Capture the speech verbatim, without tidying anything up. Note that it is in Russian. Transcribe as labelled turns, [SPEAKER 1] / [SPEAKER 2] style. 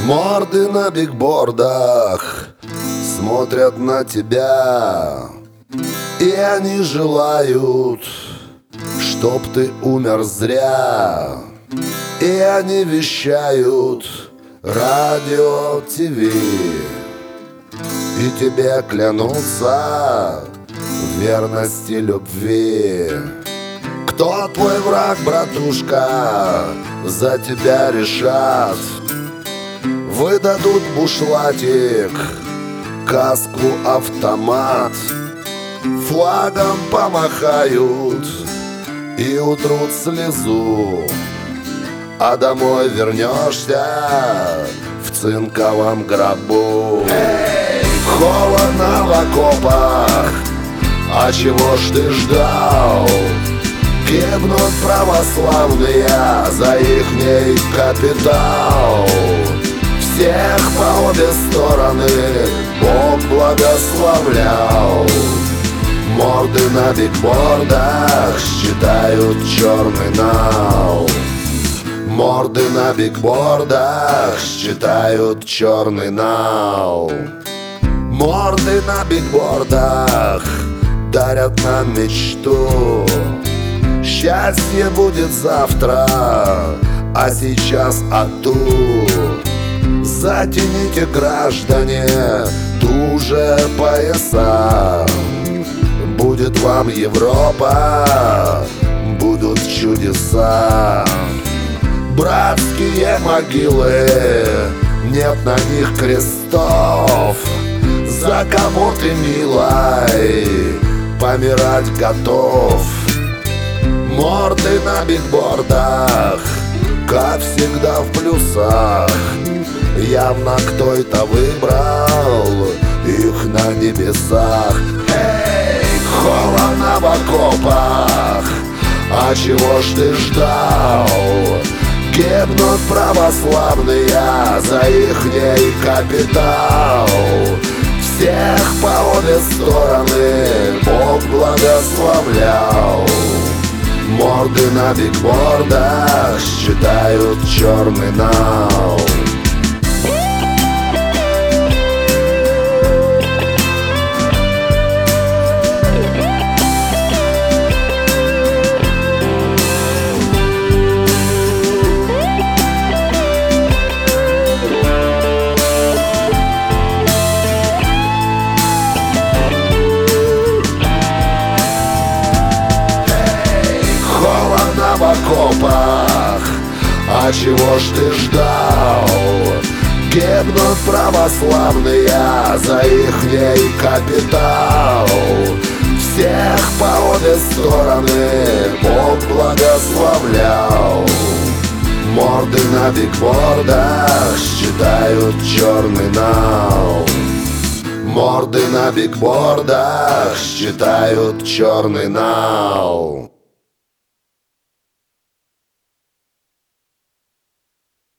[SPEAKER 1] Морды на бигбордах смотрят на тебя, и они желают, чтоб ты умер зря. И они вещают радио, ТВ, и тебе клянутся в верности любви. Кто твой враг, братушка, за тебя решат. Выдадут бушлатик, каску, автомат, флагом помахают и утрут слезу. А домой вернешься в цинковом гробу. Эй, холодно в окопах, а чего ж ты ждал? Гибнут православные за ихний капитал. Всех по обе стороны Бог благословлял. Морды на бигбордах считают черный нал. Морды на бигбордах считают черный нал. Морды на бигбордах дарят нам мечту. Счастье будет завтра, а сейчас ату. Затяните, граждане, туже пояса. Будет вам Европа, будут чудеса. Братские могилы, нет на них крестов. За кого ты, милой, помирать готов? Морды на бигбордах, как всегда в плюсах. Явно кто-то выбрал их на небесах. Эй, холодно в окопах, а чего ж ты ждал? Гибнут православные за ихний капитал. Всех по обе стороны Бог благословлял. Морды на бигбордах считают черный нал. В окопах, а чего ж ты ждал? Гибнут православные за ихний капитал. Всех по обе стороны Бог благословлял. Морды на бигбордах считают черный нал. Морды на бигбордах считают черный нал.